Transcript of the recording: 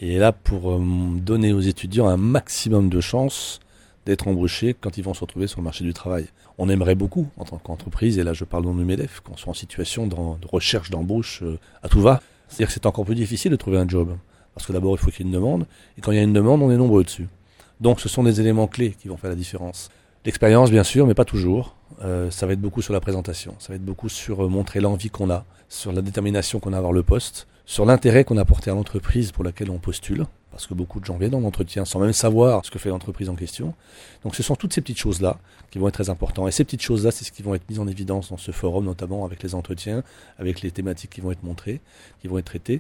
et est là pour donner aux étudiants un maximum de chances d'être embauchés quand ils vont se retrouver sur le marché du travail. On aimerait beaucoup, en tant qu'entreprise, et là je parle au nom du MEDEF, qu'on soit en situation de recherche d'embauche à tout va. C'est-à-dire que c'est encore plus difficile de trouver un job. Parce que d'abord, il faut qu'il y ait une demande, et quand il y a une demande, on est nombreux dessus. Donc ce sont des éléments clés qui vont faire la différence. L'expérience, bien sûr, mais pas toujours. Ça va être beaucoup sur la présentation. Ça va être beaucoup sur montrer l'envie qu'on a, sur la détermination qu'on a à avoir le poste, sur l'intérêt qu'on a porté à l'entreprise pour laquelle on postule. Parce que beaucoup de gens viennent en entretien sans même savoir ce que fait l'entreprise en question. Donc ce sont toutes ces petites choses-là qui vont être très importantes. Et ces petites choses-là, c'est ce qui vont être mises en évidence dans ce forum, notamment avec les entretiens, avec les thématiques qui vont être montrées, qui vont être traitées.